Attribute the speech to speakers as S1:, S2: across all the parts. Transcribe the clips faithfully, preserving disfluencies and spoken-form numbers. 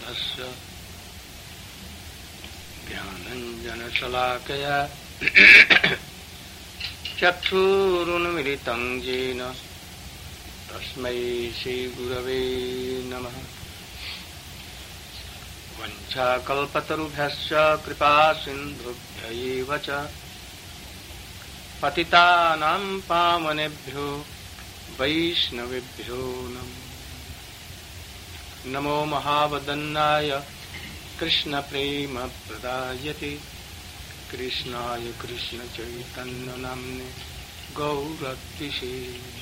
S1: तस्य ज्ञानञ्जनशलाकया चक्षुरुन्मिलितं येन तस्मै श्रीगुरवे नमः। वञ्चाकल्पतरुभ्यश्च कृपासिन्धुभ्य एव च पतितानां पावनेभ्यो वैष्णवेभ्यो नमः। नमो महावदन्नाय कृष्णप्रेमप्रदायते कृष्णाय कृष्णचैतन्यनाम्ने गौरतिशे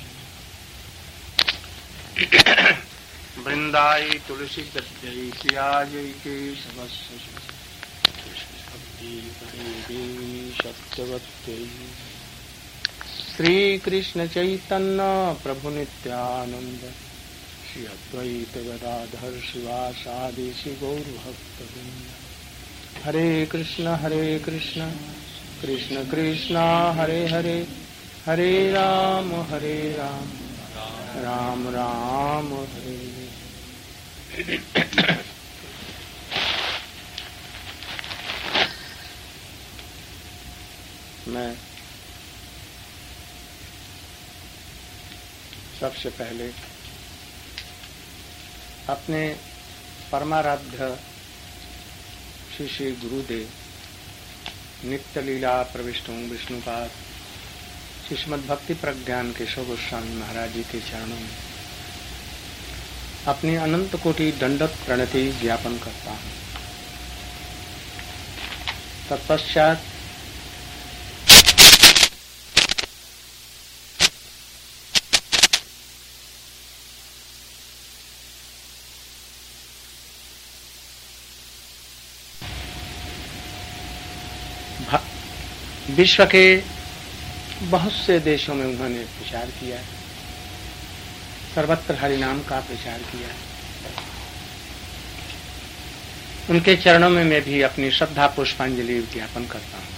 S1: वृन्दाय तुलसीगद्यै प्रियायै केशवस्य सत्यवत्यै श्रीकृष्ण चैतन्य प्रभु नित्यानंद श्री अद्वैत गदाधर शिवासादि श्री गौरभक्तवृंद। हरे कृष्ण हरे कृष्ण कृष्ण कृष्ण हरे हरे हरे राम हरे राम राम राम हरे हरे। मैं सबसे पहले अपने परमाराध्य श्री श्री गुरुदेव नित्य लीला प्रविष्टों विष्णुपाद श्रीमद् भक्ति प्रज्ञान के गोस्वामी महाराज जी के चरणों में अपनी अनंत कोटि दंडवत प्रणति ज्ञापन करता हूँ। तत्पश्चात विश्व के बहुत से देशों में उन्होंने प्रचार किया, सर्वत्र हरिनाम का प्रचार किया। उनके चरणों में मैं भी अपनी श्रद्धा पुष्पांजलि ज्ञापन करता हूँ।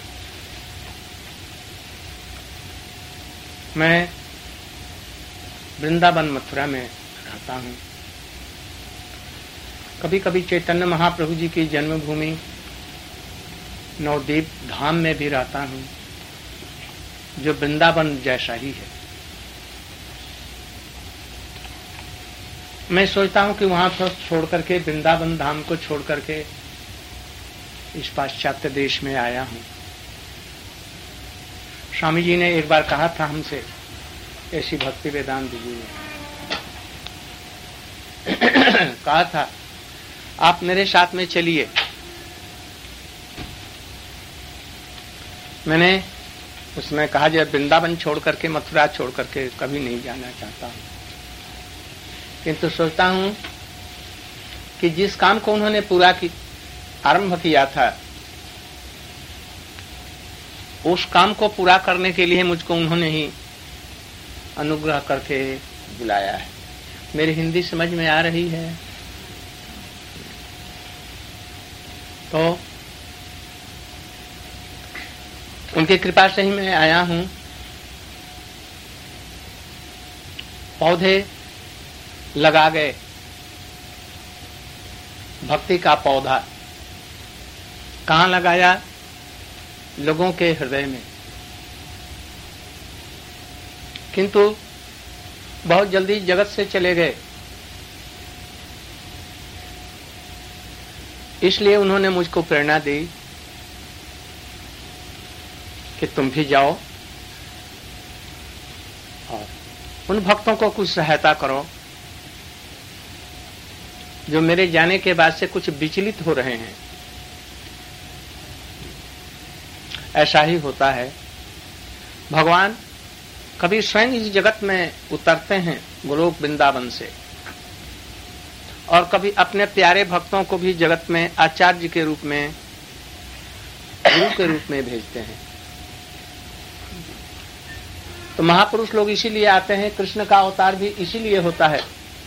S1: मैं वृंदावन मथुरा में रहता हूँ। कभी कभी चैतन्य महाप्रभु जी की जन्मभूमि नवद्वीप धाम में भी रहता हूँ, जो वृंदावन जैसा ही है। मैं सोचता हूँ कि वहां से छोड़ करके वृंदावन धाम को छोड़ करके इस पाश्चात्य देश में आया हूँ। स्वामी जी ने एक बार कहा था हमसे, ऐसी भक्ति वेदांत जी ने कहा था, आप मेरे साथ में चलिए। मैंने उसमें कहा, जब वृंदावन छोड़ करके मथुरा छोड़ करके कभी नहीं जाना चाहता हूं, किंतु सोचता हूं कि जिस काम को उन्होंने पूरा की आरंभ किया था, उस काम को पूरा करने के लिए मुझको उन्होंने ही अनुग्रह करके बुलाया है। मेरी हिंदी समझ में आ रही है तो उनकी कृपा से ही मैं आया हूं। पौधे लगा गए, भक्ति का पौधा कहां लगाया? लोगों के हृदय में। किंतु बहुत जल्दी जगत से चले गए, इसलिए उन्होंने मुझको प्रेरणा दी कि तुम भी जाओ और उन भक्तों को कुछ सहायता करो जो मेरे जाने के बाद से कुछ विचलित हो रहे हैं। ऐसा ही होता है, भगवान कभी स्वयं इस जगत में उतरते हैं गोलोक वृंदावन से, और कभी अपने प्यारे भक्तों को भी जगत में आचार्य के रूप में, गुरु के रूप में भेजते हैं। तो महापुरुष लोग इसीलिए आते हैं, कृष्ण का अवतार भी इसीलिए होता है,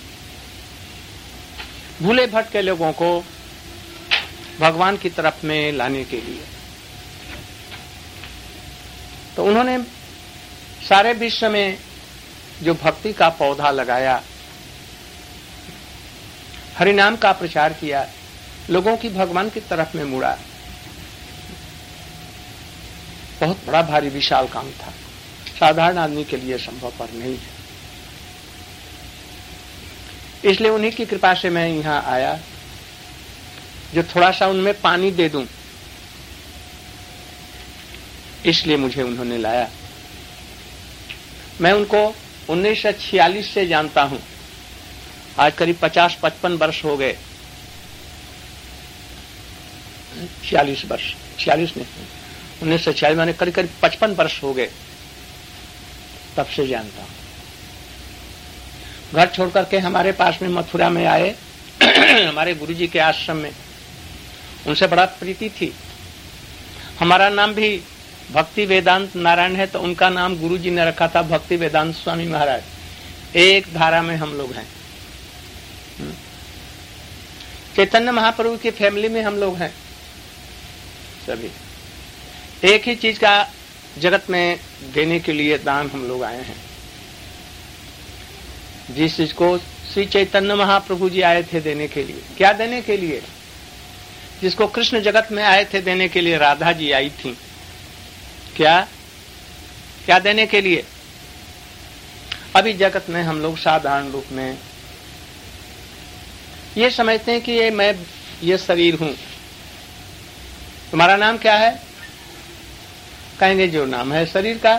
S1: भूले भटके लोगों को भगवान की तरफ में लाने के लिए। तो उन्होंने सारे विश्व में जो भक्ति का पौधा लगाया, हरिनाम का प्रचार किया, लोगों की भगवान की तरफ में मुड़ा। बहुत बड़ा भारी विशाल काम था, साधारण आदमी के लिए संभवपर नहीं है। इसलिए उन्हीं की कृपा से मैं यहां आया, जो थोड़ा सा उनमें पानी दे दूं, इसलिए मुझे उन्होंने लाया। मैं उनको उन्नीस सौ छियालीस से जानता हूं, आज करीब पचास पचपन वर्ष हो गए। छियालीस वर्ष, छियालीस नहीं, उन्नीस सौ छियालीस मैंने करीब करीब पचपन वर्ष हो गए, तब से जानता हूं। घर छोड़ करके हमारे पास में मथुरा में आए हमारे गुरुजी के आश्रम में, उनसे बड़ा प्रीति थी। हमारा नाम भी भक्ति वेदांत नारायण है, तो उनका नाम गुरुजी ने रखा था भक्ति वेदांत स्वामी महाराज। एक धारा में हम लोग हैं। चैतन्य महाप्रभु की फैमिली में हम लोग हैं सभी। एक ही चीज का जगत में देने के लिए दान हम लोग आए हैं। जिस चीज को श्री चैतन्य महाप्रभु जी आए थे देने के लिए, क्या देने के लिए? जिसको कृष्ण जगत में आए थे देने के लिए, राधा जी आई थी। क्या क्या देने के लिए? अभी जगत में हम लोग साधारण रूप में ये समझते हैं कि ये मैं ये शरीर हूं। तुम्हारा नाम क्या है? कहेंगे जो नाम है शरीर का,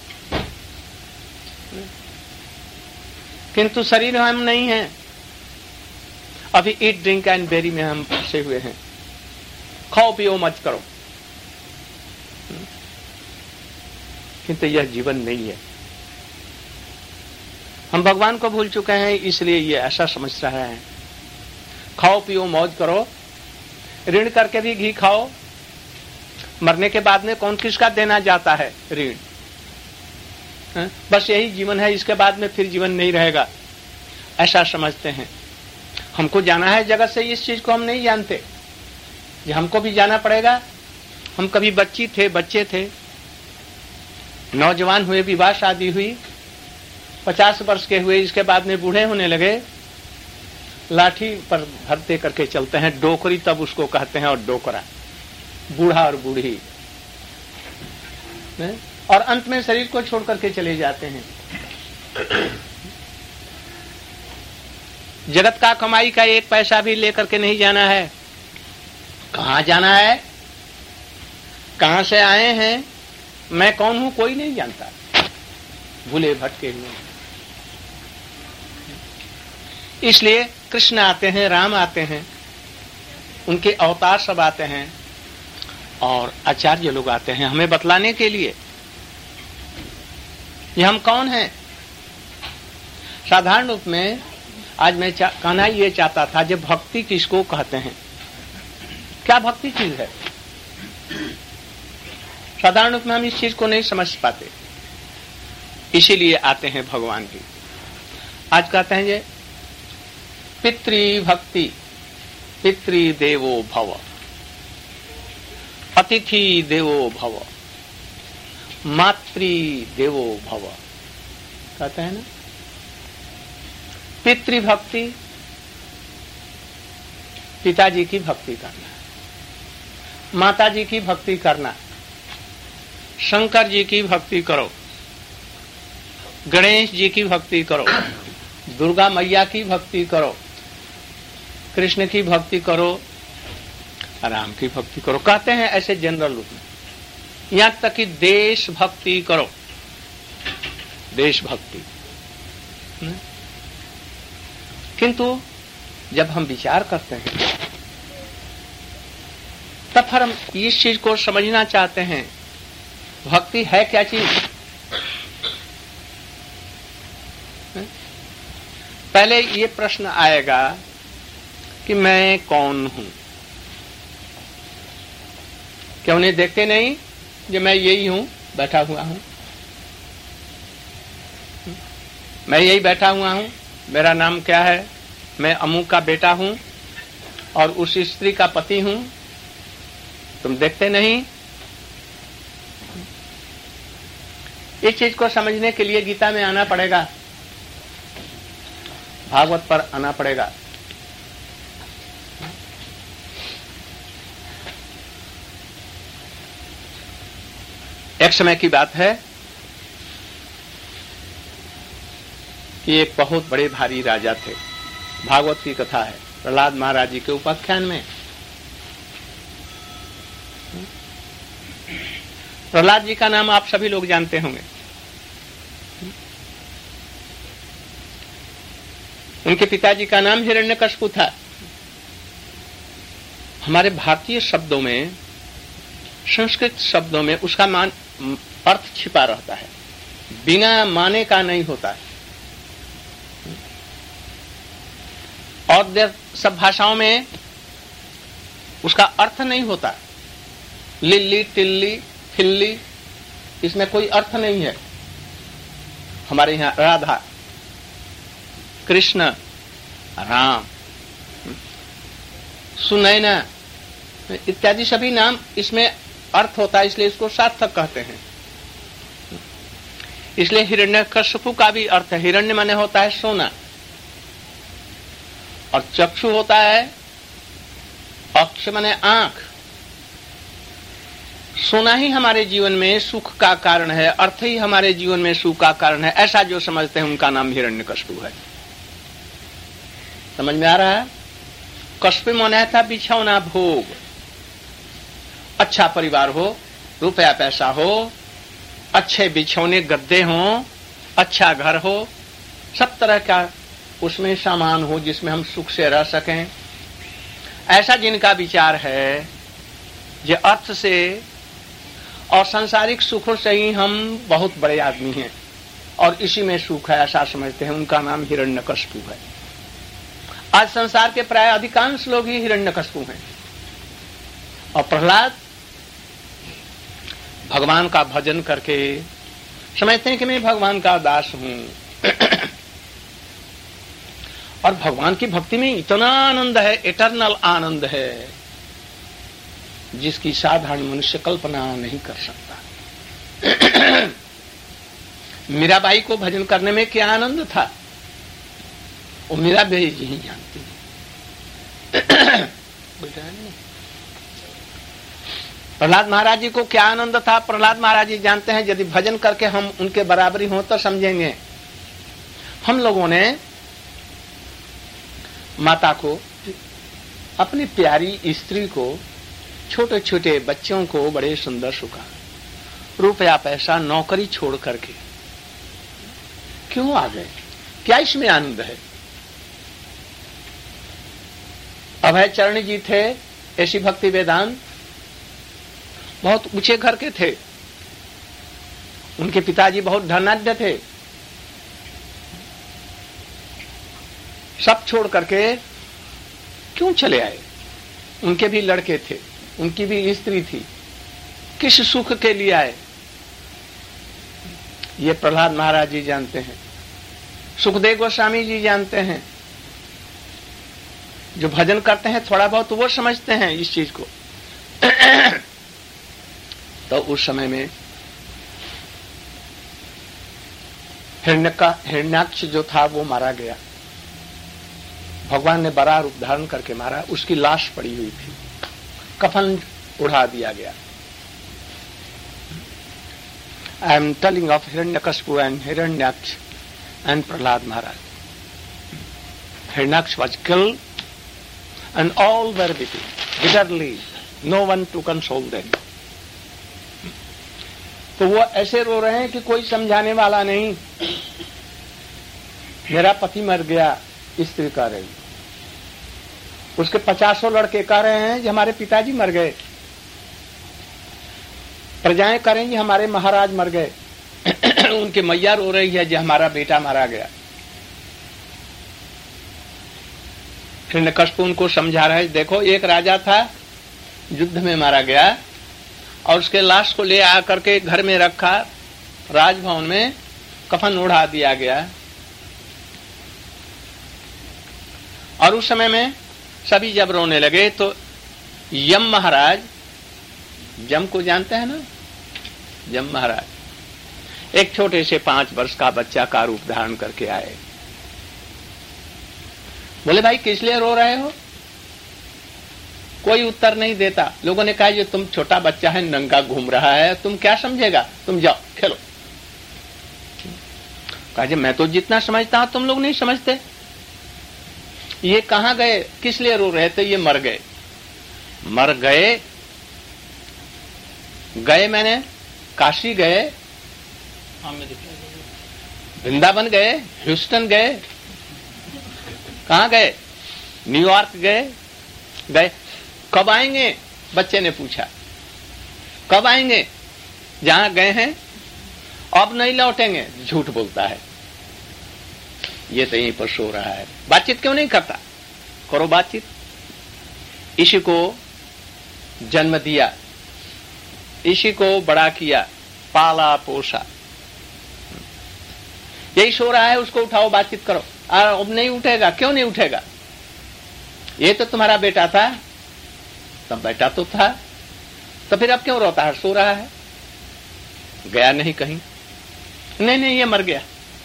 S1: किंतु शरीर हम नहीं हैं। अभी ईट ड्रिंक एंड बेरी में हम फंसे हुए हैं। खाओ पियो मत करो, किंतु यह जीवन नहीं है। हम भगवान को भूल चुके हैं, इसलिए ये ऐसा समझ रहे हैं। खाओ पियो मौज करो, ऋण करके भी घी खाओ। मरने के बाद में कौन किसका देना जाता है ऋण? बस यही जीवन है, इसके बाद में फिर जीवन नहीं रहेगा, ऐसा समझते हैं। हमको जाना है जगत से, इस चीज को हम नहीं जानते। ये हमको भी जाना पड़ेगा। हम कभी बच्ची थे, बच्चे थे, नौजवान हुए, विवाह शादी हुई, पचास वर्ष के हुए, इसके बाद में बूढ़े होने लगे, लाठी पर भरते करके चलते हैं। डोकरी तब उसको कहते हैं, और डोकरा, बूढ़ा और बूढ़ी, और अंत में शरीर को छोड़ करके चले जाते हैं। जगत का कमाई का एक पैसा भी लेकर के नहीं जाना है। कहां जाना है, कहां से आए हैं, मैं कौन हूं, कोई नहीं जानता। भूले भटके हुए। इसलिए कृष्ण आते हैं, राम आते हैं, उनके अवतार सब आते हैं, और आचार्य लोग आते हैं हमें बतलाने के लिए ये हम कौन हैं। साधारण रूप में आज मैं कहना ये चाहता था, जब भक्ति किसको कहते हैं, क्या भक्ति चीज है? साधारण रूप में हम इस चीज को नहीं समझ पाते, इसीलिए आते हैं भगवान की। आज कहते हैं ये पितृ भक्ति, पितृ देवो भव, अतिथि देवो भव, मातृ देवो भव, कहते हैं ना। पितृभक्ति, पिताजी की भक्ति करना, माताजी की भक्ति करना, शंकर जी की भक्ति करो, गणेश जी की भक्ति करो, दुर्गा मैया की भक्ति करो, कृष्ण की भक्ति करो, राम की भक्ति करो, कहते हैं ऐसे जनरल रूप में। यहां तक कि देश भक्ति करो, देशभक्ति। किंतु जब हम विचार करते हैं तब फिर हम इस चीज को समझना चाहते हैं, भक्ति है क्या चीज? पहले ये प्रश्न आएगा कि मैं कौन हूं। क्या उन्हें देखते नहीं कि मैं यही हूं, बैठा हुआ हूं, मैं यही बैठा हुआ हूं, मेरा नाम क्या है, मैं अमुक का बेटा हूं और उस स्त्री का पति हूं? तुम देखते नहीं? इस चीज को समझने के लिए गीता में आना पड़ेगा, भागवत पर आना पड़ेगा। एक समय की बात है कि एक बहुत बड़े भारी राजा थे। भागवत की कथा है प्रहलाद महाराज जी के उपाख्यान में। प्रहलाद जी का नाम आप सभी लोग जानते होंगे। उनके पिताजी का नाम हिरण्यकशिपु था। हमारे भारतीय शब्दों में, संस्कृत शब्दों में उसका मान अर्थ छिपा रहता है, बिना माने का नहीं होता है। और सब भाषाओं में उसका अर्थ नहीं होता। लिल्ली, टिल्ली, फिल्ली, इसमें कोई अर्थ नहीं है। हमारे यहां राधा, कृष्ण, राम, सुनैना इत्यादि सभी नाम इसमें अर्थ होता है, इसलिए इसको सार्थक कहते हैं। इसलिए हिरण्यकशिपु का भी अर्थ है। हिरण्य माने होता है सोना, और चक्षु होता है, अक्ष माने आंख। सोना ही हमारे जीवन में सुख का कारण है, अर्थ ही हमारे जीवन में सुख का कारण है, ऐसा जो समझते हैं उनका नाम हिरण्यकशिपु है। समझ में आ रहा है? कशिपु माने था बिछौना भोग। अच्छा परिवार हो, रुपया पैसा हो, अच्छे बिछौने गद्दे हो, अच्छा घर हो, सब तरह का उसमें सामान हो जिसमें हम सुख से रह सकें, ऐसा जिनका विचार है जो अर्थ से और सांसारिक सुखों से ही हम बहुत बड़े आदमी हैं और इसी में सुख है, ऐसा समझते हैं, उनका नाम हिरण्यकशिपु है। आज संसार के प्राय अधिकांश लोग ही हिरण्यकशिपु हैं। और प्रहलाद भगवान का भजन करके समझते हैं कि मैं भगवान का दास हूं। और भगवान की भक्ति में इतना आनंद है, इटर्नल आनंद है, जिसकी साधारण मनुष्य कल्पना नहीं कर सकता। मीराबाई को भजन करने में क्या आनंद था, वो मीराबाई जी ही जानती है। प्रहलाद महाराज जी को क्या आनंद था, प्रहलाद महाराज जी जानते हैं। यदि भजन करके हम उनके बराबरी हो तो समझेंगे। हम लोगों ने माता को, अपनी प्यारी स्त्री को, छोटे छोटे बच्चों को बड़े सुंदर सुखा, रुपया पैसा नौकरी छोड़ करके क्यों आ गए? क्या इसमें आनंद है? अभय चरण जी थे, ऐसी भक्ति वेदांत, बहुत ऊंचे घर के थे। उनके पिताजी बहुत धनाढ्य थे। सब छोड़ करके क्यों चले आए? उनके भी लड़के थे, उनकी भी स्त्री थी, किस सुख के लिए आए? ये प्रहलाद महाराज जी जानते हैं, सुखदेव गोस्वामी जी जानते हैं। जो भजन करते हैं थोड़ा बहुत वो समझते हैं इस चीज को। तो उस समय में हिरण्यका हिरण्याक्ष जो था वो मारा गया। भगवान ने बड़ा रूप धारण करके मारा। उसकी लाश पड़ी हुई थी, कफन उड़ा दिया गया। I am telling of Hiranyakashipu and Hiranyaksha and Prahlad Maharaj. Hiranyaksha was killed and all were weeping bitterly, no one to console them. तो वो ऐसे रो रहे हैं कि कोई समझाने वाला नहीं. मेरा पति मर गया, स्त्री कह रही. उसके पचासों लड़के कह रहे हैं कि हमारे पिताजी मर गए. प्रजाएं करेंगी हमारे महाराज मर गए. उनके मैया रो रही है कि हमारा बेटा मारा गया. हिरण्यकशिपु उनको समझा रहा है, देखो एक राजा था, युद्ध में मारा गया और उसके लाश को ले आकर के घर में रखा, राजभवन में कफन ओढ़ा दिया गया. और उस समय में सभी जब रोने लगे तो यम महाराज, यम को जानते हैं ना, यम महाराज एक छोटे से पांच वर्ष का बच्चा का रूप धारण करके आए. बोले भाई किस लिए रो रहे हो? कोई उत्तर नहीं देता। लोगों ने कहा ये तुम छोटा बच्चा है, नंगा घूम रहा है, तुम क्या समझेगा, तुम जाओ खेलो। कहा जी मैं तो जितना समझता हूं तुम लोग नहीं समझते। ये कहां गए, किस लिए रो रहे थे, ये मर गए। मर गए गए मैंने काशी गए, वृंदावन गए, ह्यूस्टन गए, कहां गए, न्यूयॉर्क गए गए कब आएंगे, बच्चे ने पूछा कब आएंगे, जहां गए हैं अब नहीं लौटेंगे, झूठ बोलता है। ये तो यहीं पर सो रहा है, बातचीत क्यों नहीं करता, करो बातचीत। इसी को जन्म दिया, इसी को बड़ा किया, पाला पोसा, यही सो रहा है, उसको उठाओ बातचीत करो। अब नहीं उठेगा, क्यों नहीं उठेगा, ये तो तुम्हारा बेटा था, तब बेटा तो था, तो फिर अब क्यों रोता है, सो रहा है, गया नहीं कहीं, नहीं नहीं ये मर गया।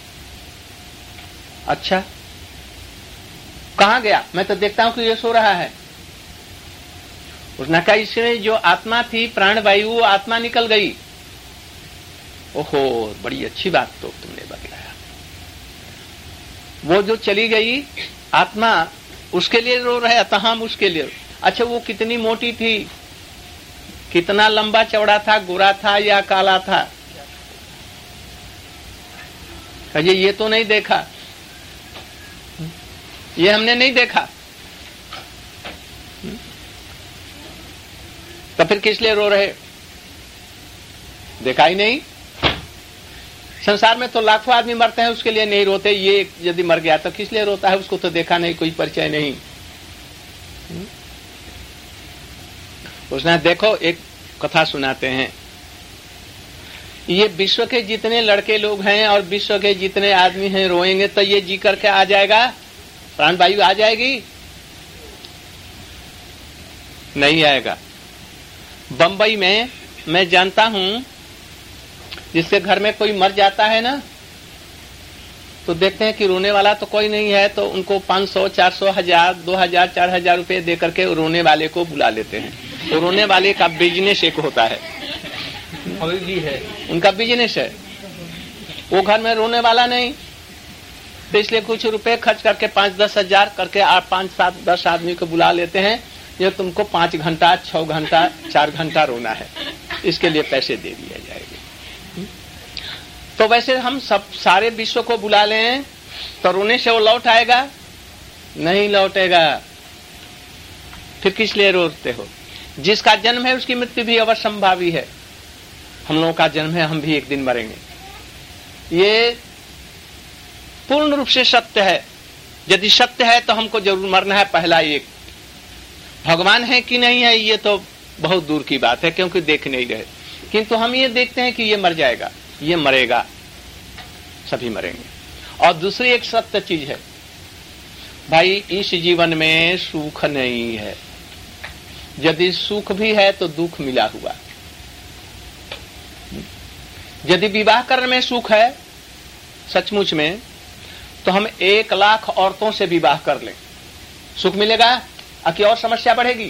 S1: अच्छा कहां गया, मैं तो देखता हूं कि ये सो रहा है। उसने कहा इसमें जो आत्मा थी प्राणवायु, वो आत्मा निकल गई। ओहो बड़ी अच्छी बात तो तुमने बतलाया, वो जो चली गई आत्मा, उसके लिए रो रहे था हम, उसके लिए। अच्छा वो कितनी मोटी थी, कितना लंबा चौड़ा था, गोरा था या काला था, अजय ये तो नहीं देखा, ये हमने नहीं देखा, तो फिर किस लिए रो रहे, देखा ही नहीं। संसार में तो लाखों आदमी मरते हैं, उसके लिए नहीं रोते, ये यदि मर गया तो किस लिए रोता है, उसको तो देखा नहीं, कोई परिचय नहीं। उसने देखो एक कथा सुनाते हैं, ये विश्व के जितने लड़के लोग हैं और विश्व के जितने आदमी हैं रोएंगे तो ये जी करके आ जाएगा, प्राणवायु आ जाएगी, नहीं आएगा। बंबई में मैं जानता हूं, जिसके घर में कोई मर जाता है ना, तो देखते हैं कि रोने वाला तो कोई नहीं है, तो उनको पांच सौ, चार सौ, हजार, दो हजार, चार हजार रुपये दे करके रोने वाले को बुला लेते हैं। तो रोने वाले का बिजनेस एक होता है,
S2: भी है,
S1: उनका बिजनेस है, वो घर में रोने वाला नहीं, तो इसलिए कुछ रुपए खर्च करके पांच दस हजार करके आप पांच सात दस आदमी को बुला लेते हैं, ये तुमको पांच घंटा, छह घंटा, चार घंटा रोना है, इसके लिए पैसे दे दिए जाएंगे। तो वैसे हम सब सारे विश्व को बुला लें तो रोने से वो लौट आएगा, नहीं लौटेगा, फिर किस लिए रोते हो। जिसका जन्म है उसकी मृत्यु भी अवश्य संभावी है, हम लोगों का जन्म है, हम भी एक दिन मरेंगे, ये पूर्ण रूप से सत्य है। यदि सत्य है तो हमको जरूर मरना है, पहला एक। भगवान है कि नहीं है ये तो बहुत दूर की बात है, क्योंकि देख नहीं रहे, किंतु हम ये देखते हैं कि ये मर जाएगा, ये मरेगा, सभी मरेंगे। और दूसरी एक सत्य चीज है भाई, इस जीवन में सुख नहीं है, यदि सुख भी है तो दुख मिला हुआ। यदि विवाह करने में सुख है सचमुच में, तो हम एक लाख औरतों से विवाह कर लें, सुख मिलेगा कि और समस्या बढ़ेगी,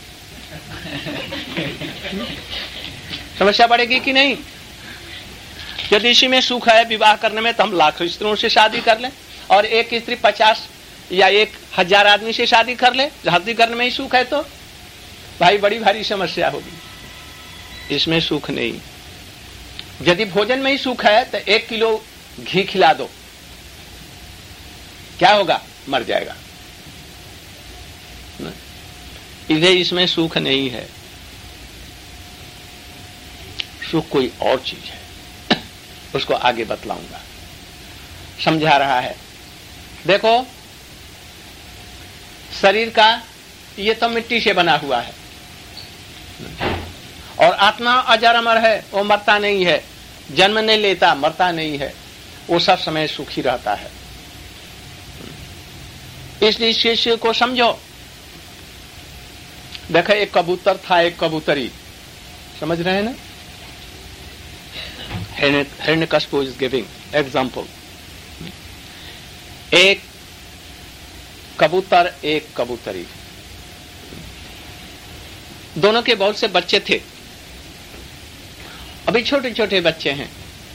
S1: समस्या बढ़ेगी कि नहीं। यदि इसी में सुख है विवाह करने में, तो हम लाख स्त्रियों से शादी कर लें, और एक स्त्री पचास या एक हजार आदमी से शादी कर ले, शादी करने में ही सुख है, तो भाई बड़ी भारी समस्या होगी, इसमें सुख नहीं। यदि भोजन में ही सुख है तो एक किलो घी खिला दो, क्या होगा, मर जाएगा। इधर इसमें सुख नहीं है, सुख कोई और चीज है, उसको आगे बतलाऊंगा, समझा रहा है। देखो शरीर का ये तो मिट्टी से बना हुआ है, और आत्मा अजर अमर है, वो मरता नहीं है, जन्म नहीं लेता, मरता नहीं है, वो सब समय सुखी रहता है। इसलिए शिष्य को समझो। देखो एक कबूतर था, एक कबूतरी, समझ रहे हैं ना, हिरण्यकश्यप इज गिविंग एग्जाम्पल। एक कबूतर, एक कबूतरी, दोनों के बहुत से बच्चे थे, अभी छोटे छोटे बच्चे हैं।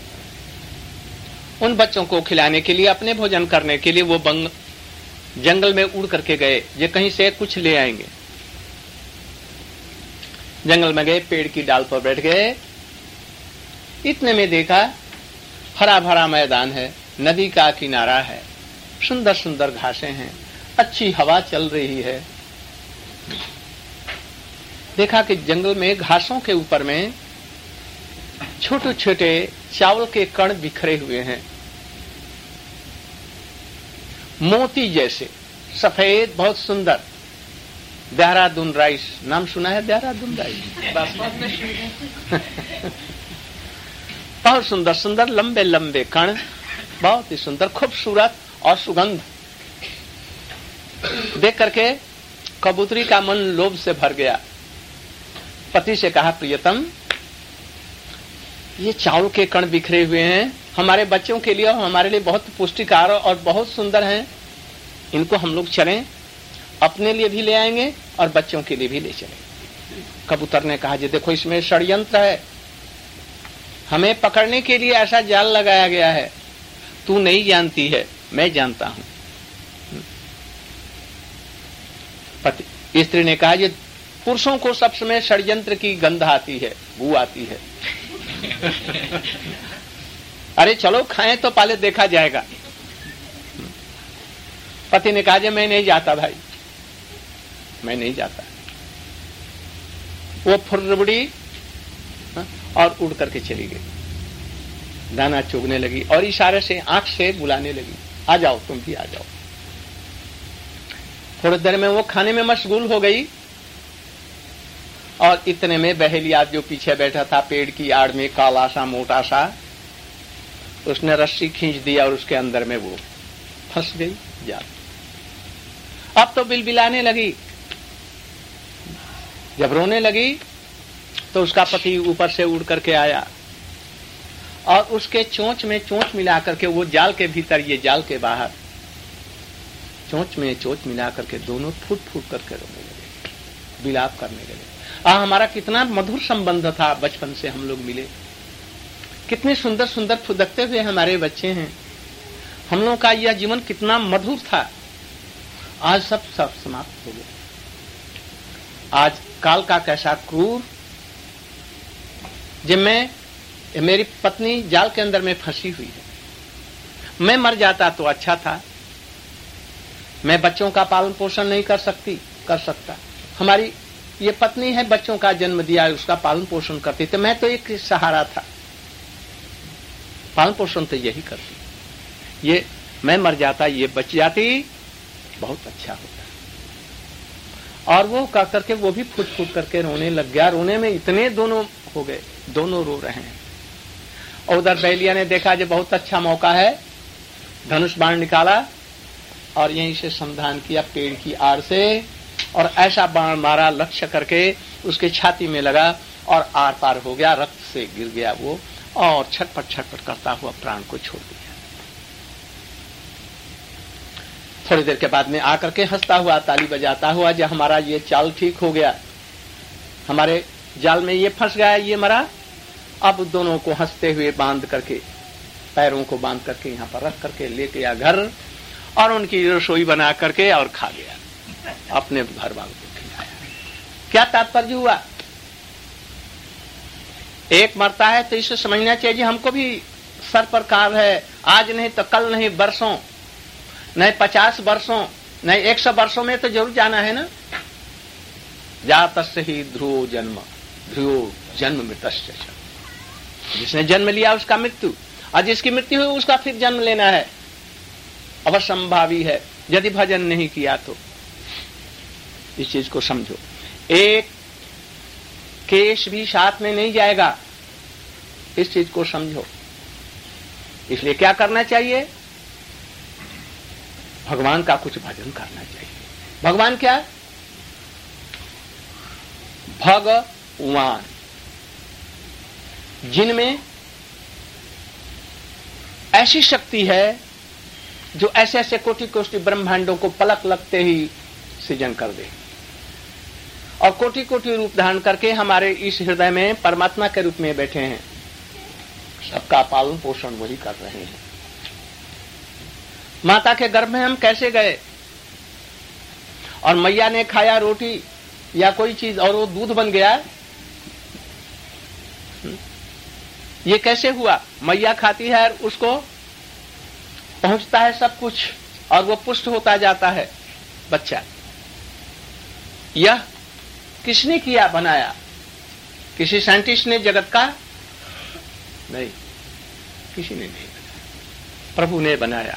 S1: उन बच्चों को खिलाने के लिए, अपने भोजन करने के लिए वो बंग जंगल में उड़ करके गए, ये कहीं से कुछ ले आएंगे। जंगल में गए, पेड़ की डाल पर बैठ गए। इतने में देखा हरा भरा मैदान है, नदी का किनारा है, सुंदर सुंदर घासें हैं, अच्छी हवा चल रही है। देखा कि जंगल में घासों के ऊपर में छोटे छोटे चावल के कण बिखरे हुए हैं, मोती जैसे, सफेद, बहुत सुंदर। देहरादून राइस, नाम सुना है देहरादून राइस? बहुत सुंदर सुंदर लंबे लंबे कण, बहुत ही सुंदर, खूबसूरत और सुगंध। देख करके कबूतरी का मन लोभ से भर गया। पति से कहा, प्रियतम, ये चावल के कण बिखरे हुए हैं, हमारे बच्चों के लिए और हमारे लिए बहुत पुष्टिकार और बहुत सुंदर हैं, इनको हम लोग चलें, अपने लिए भी ले आएंगे और बच्चों के लिए भी ले चलें। कबूतर ने कहा, जी देखो, इसमें षड्यंत्र है, हमें पकड़ने के लिए ऐसा जाल लगाया गया है, तू नहीं जानती है, मैं जानता हूं। पति स्त्री ने कहा, ये पुरुषों को सब समय षड्यंत्र की गंध आती है, बू आती है। अरे चलो खाएं तो पहले देखा जाएगा। पति ने कहा, जे मैं नहीं जाता भाई, मैं नहीं जाता। वो फुर्रबड़ी और उड़ करके चली गई, दाना चुगने लगी और इशारे से, आंख से बुलाने लगी, आ जाओ, तुम भी आ जाओ। थोड़ी देर में वो खाने में मशगूल हो गई और इतने में बहेलिया जो पीछे बैठा था पेड़ की आड़ में, काला सा मोटा सा, उसने रस्सी खींच दिया और उसके अंदर में वो फंस गई जाल। अब तो बिलबिलाने लगी। जब रोने लगी तो उसका पति ऊपर से उड़ करके आया और उसके चोंच में चोंच मिला करके, वो जाल के भीतर, ये जाल के बाहर, चोंच में चोंच मिला करके दोनों फूट फूट करके रोने लगे, विलाप करने लगे। आ हमारा कितना मधुर संबंध था, बचपन से हम लोग मिले, कितने सुंदर सुंदर फुदकते हुए हमारे बच्चे हैं, हम लोगों का यह जीवन कितना मधुर था, आज सब सब समाप्त हो गया। आज काल का कैसा क्रूर, जब मैं, मेरी पत्नी जाल के अंदर में फंसी हुई है, मैं मर जाता तो अच्छा था, मैं बच्चों का पालन पोषण नहीं कर सकती कर सकता, हमारी ये पत्नी है, बच्चों का जन्म दिया है, उसका पालन पोषण करती, तो मैं तो एक सहारा था, पालन पोषण तो यही करती, ये मैं मर जाता, ये बच जाती, बहुत अच्छा होता। और वो कर करके वो भी फुट फुट करके रोने लग गया। रोने में इतने दोनों हो गए, दोनों रो रहे हैं। और उधर बैलिया ने देखा जो बहुत अच्छा मौका है, धनुष बाण निकाला और यहीं से संधान किया पेड़ की आड़ से, और ऐसा बाण मारा लक्ष्य करके, उसके छाती में लगा और आर पार हो गया, रक्त से गिर गया वो, और छटपट छटपट करता हुआ प्राण को छोड़ दिया। थोड़ी देर के बाद में आकर के हंसता हुआ, ताली बजाता हुआ, जब हमारा ये चाल ठीक हो गया, हमारे जाल में ये फंस गया, ये मरा, अब दोनों को हंसते हुए बांध करके, पैरों को बांध करके यहाँ पर रख करके ले गया घर, और उनकी रसोई बना करके और खा गया, अपने घर वालों को खिलाया। क्या तात्पर्य हुआ? एक मरता है तो इसे समझना चाहिए हमको भी सर पर कार है, आज नहीं तो कल नहीं, बरसों नहीं, पचास वर्षों नहीं, एक सौ वर्षों में तो जरूर जाना है ना। जातस्य ही ध्रुवो जन्म, ध्रुवो जन्म मृतस्य, जिसने जन्म लिया उसका मृत्यु, और जिसकी मृत्यु हुई उसका फिर जन्म लेना है, अवश्यंभावी है, यदि भजन नहीं किया तो। इस चीज को समझो, एक केश भी साथ में नहीं जाएगा, इस चीज को समझो। इसलिए क्या करना चाहिए? भगवान का कुछ भजन करना चाहिए। भगवान क्या? भगवान, जिनमें ऐसी शक्ति है जो ऐसे ऐसे कोटि कोटि ब्रह्मांडों को पलक लगते ही सृजन कर दे, और कोटि कोटि रूप धारण करके हमारे इस हृदय में परमात्मा के रूप में बैठे हैं। सबका पालन पोषण वही कर रहे हैं। माता के गर्भ में हम कैसे गए और मैया ने खाया रोटी या कोई चीज और वो दूध बन गया, ये कैसे हुआ? मैया खाती है और उसको पहुंचता है सब कुछ और वो पुष्ट होता जाता है बच्चा। यह किसने किया, बनाया? किसी साइंटिस्ट ने जगत का? नहीं, किसी ने नहीं बनाया, प्रभु ने बनाया।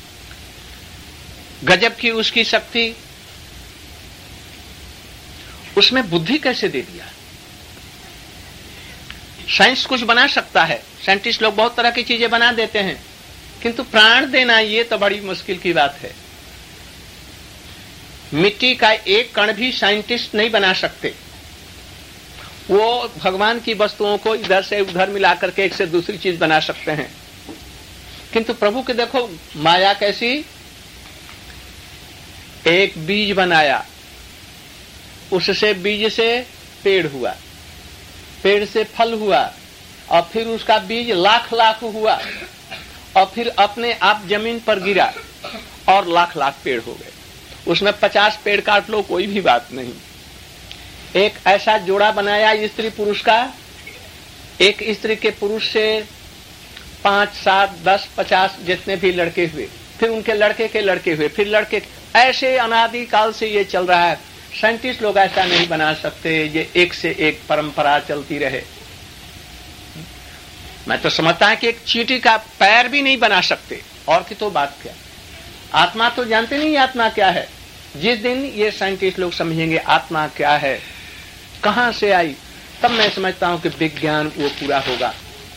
S1: गजब की उसकी शक्ति, उसमें बुद्धि कैसे दे दिया। साइंस कुछ बना सकता है, साइंटिस्ट लोग बहुत तरह की चीजें बना देते हैं, किंतु प्राण देना ये तो बड़ी मुश्किल की बात है। मिट्टी का एक कण भी साइंटिस्ट नहीं बना सकते। वो भगवान की वस्तुओं को इधर से उधर मिलाकर के एक से दूसरी चीज बना सकते हैं, किंतु प्रभु के देखो माया कैसी। एक बीज बनाया, उससे बीज से पेड़ हुआ, पेड़ से फल हुआ, और फिर उसका बीज लाख लाख हुआ, और फिर अपने आप जमीन पर गिरा और लाख लाख पेड़ हो गए। उसमें पचास पेड़ काट लो, कोई भी बात नहीं। एक ऐसा जोड़ा बनाया स्त्री पुरुष का, एक स्त्री के पुरुष से पांच सात दस पचास जितने भी लड़के हुए, फिर उनके लड़के के लड़के हुए, फिर लड़के, ऐसे अनादि काल से ये चल रहा है। साइंटिस्ट लोग ऐसा नहीं बना सकते ये एक से एक परंपरा चलती रहे। मैं तो समझता हूं कि एक चींटी का पैर भी नहीं बना सकते, और की तो बात क्या। आत्मा तो जानते नहीं आत्मा क्या है। जिस दिन ये साइंटिस्ट लोग समझेंगे आत्मा क्या है, कहां से आई, तब मैं समझता हूं कि विज्ञान वो पूरा होगा।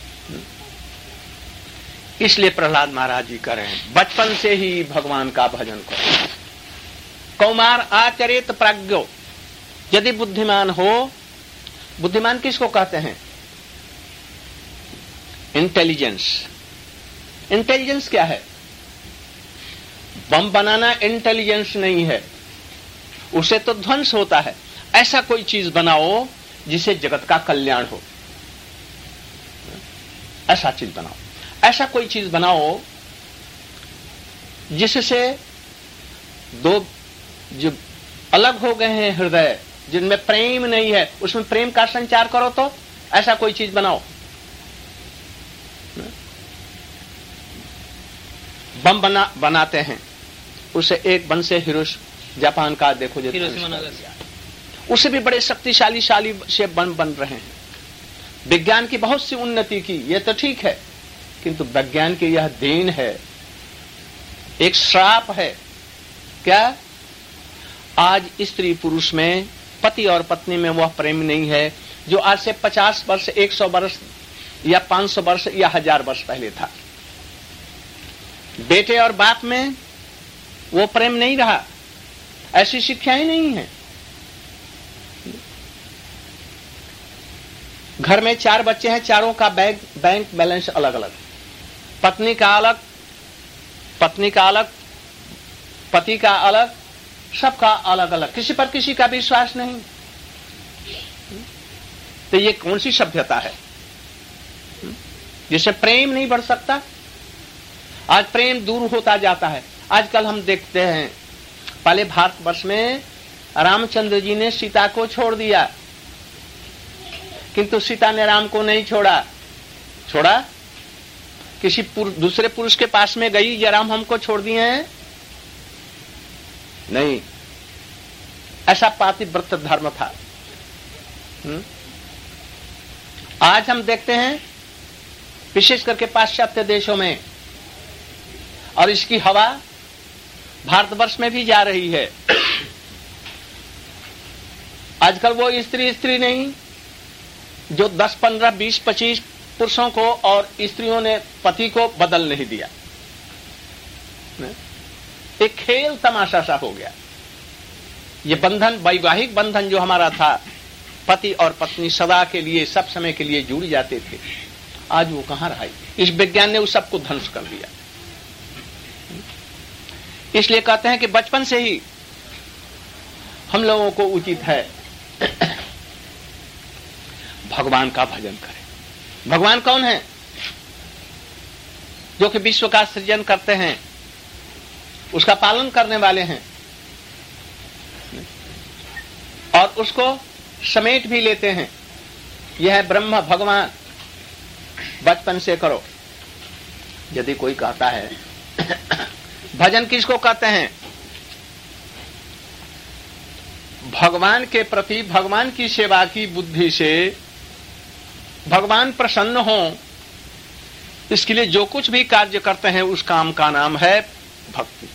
S1: इसलिए प्रहलाद महाराज जी कह रहे हैं बचपन से ही भगवान का भजन करो। कौमार आचरित प्राज्ञो, यदि बुद्धिमान हो। बुद्धिमान किसको कहते हैं? इंटेलिजेंस। इंटेलिजेंस क्या है? बम बनाना इंटेलिजेंस नहीं है, उसे तो ध्वंस होता है। ऐसा कोई चीज बनाओ जिसे जगत का कल्याण हो, ऐसा चीज बनाओ। ऐसा कोई चीज बनाओ जिससे दो जो अलग हो गए हैं हृदय, जिनमें प्रेम नहीं है, उसमें प्रेम का संचार करो। तो ऐसा कोई चीज बनाओ। बम बना बनाते हैं, उसे एक बम से हिरोश जापान का देखो जो उसे भी बड़े शक्तिशाली शाली से बम बन रहे हैं। विज्ञान की बहुत सी उन्नति की, ये तो ठीक है, किंतु विज्ञान की यह देन है, एक श्राप है। क्या? आज स्त्री पुरुष में, पति और पत्नी में वह प्रेम नहीं है जो आज से पचास वर्ष, एक सौ वर्ष या पांच सौ वर्ष या हजार वर्ष पहले था। बेटे और बाप में वो प्रेम नहीं रहा, ऐसी शिक्षाएं नहीं है। घर में चार बच्चे हैं, चारों का बैंक बैंक बैलेंस अलग अलग, पत्नी का अलग, पत्नी का अलग, पति का अलग, सबका अलग अलग, किसी पर किसी का विश्वास नहीं। तो ये कौन सी सभ्यता है जिससे प्रेम नहीं बढ़ सकता? आज प्रेम दूर होता जाता है। आजकल हम देखते हैं, पहले भारतवर्ष में रामचंद्र जी ने सीता को छोड़ दिया, किंतु सीता ने राम को नहीं छोड़ा। छोड़ा किसी पुर, दूसरे पुरुष के पास में गई, या राम हमको छोड़ दिए हैं? नहीं, ऐसा पातिव्रत धर्म था। हुँ? आज हम देखते हैं विशेष करके पाश्चात्य देशों में, और इसकी हवा भारतवर्ष में भी जा रही है। आजकल वो स्त्री स्त्री नहीं जो दस पंद्रह बीस पच्चीस पुरुषों को और स्त्रियों ने पति को बदल नहीं दिया। एक खेल तमाशा सा हो गया। ये बंधन, वैवाहिक बंधन जो हमारा था, पति और पत्नी सदा के लिए, सब समय के लिए जुड़ जाते थे, आज वो कहां रहा? इस विज्ञान ने उस सबको ध्वंस कर दिया। इसलिए कहते हैं कि बचपन से ही हम लोगों को उचित है भगवान का भजन करें। भगवान कौन है? जो कि विश्व का सृजन करते हैं, उसका पालन करने वाले हैं और उसको समेट भी लेते हैं। यह है ब्रह्म भगवान। बचपन से करो। यदि कोई कहता है भजन किसको कहते हैं? भगवान के प्रति, भगवान की सेवा की बुद्धि से भगवान प्रसन्न हो, इसके लिए जो कुछ भी कार्य करते हैं उस काम का नाम है भक्ति।